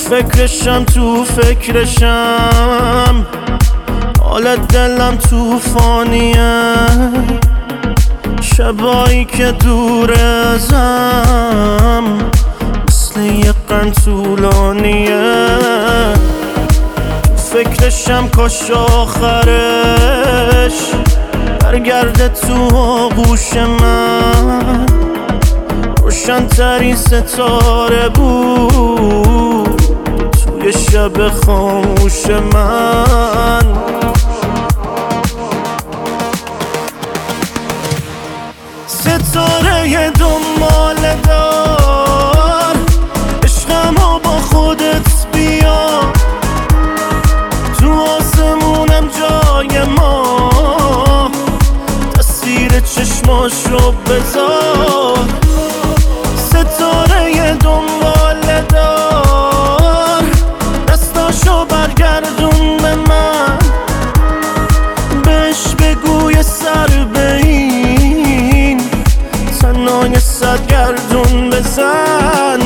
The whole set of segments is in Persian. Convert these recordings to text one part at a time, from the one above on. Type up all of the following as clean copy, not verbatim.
فکرشم تو فکرشم، حال دلم توفانیه، شبایی که دور ازم مثل یه قند طولانیه. فکرشم کاش آخرش برگرده تو آغوش من، روشن ترین ستاره بود توی شب خاموش من. ستاره دنبال دار، عشقمو با خودت بیا، تو آسمونم جای ما، تصویر چشماشو بذار. ستاره دنبال دار، دستاشو برگردون به من، بهش بگو یه سر به این تنهای سرگردون بزن.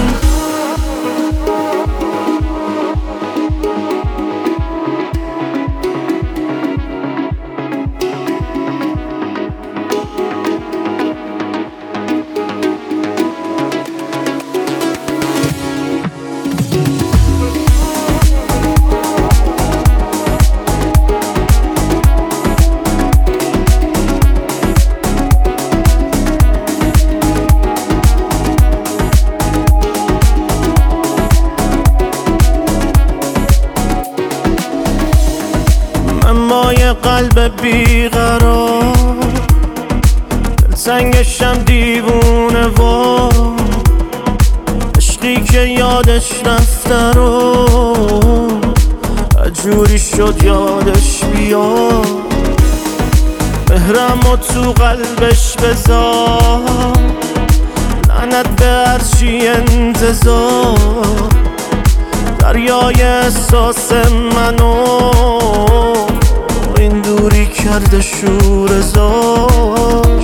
با یه قلب بیقرار، دلتنگشم دیوونه و عشقی که یادش رفته رو جوری شد یادش بیاد. مهرمو تو قلبش بذار، لعنت به هرچی انتظار، دریای احساس منو این دوری کرده شوره‌زار.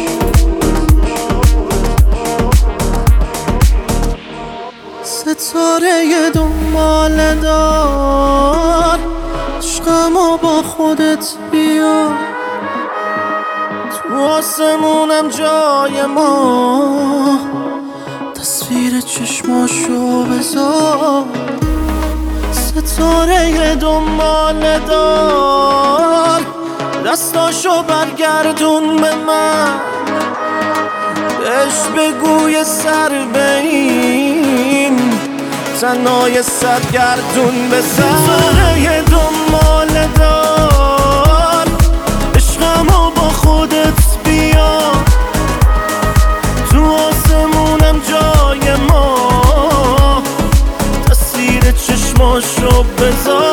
ستاره دنبال دار، عشقمو با خودت بیا، تو آسمونم جای ما، تصویر چشماشو بذار. ستاره دنبال دار، دستاشو برگردون به من، بهش بگو یه سر به این تنهای سرگردون بزن. ستاره دنبال دار، عشقمو با خودت بیا، تو آسمونم جای ما، تصویر چشماشو بذار.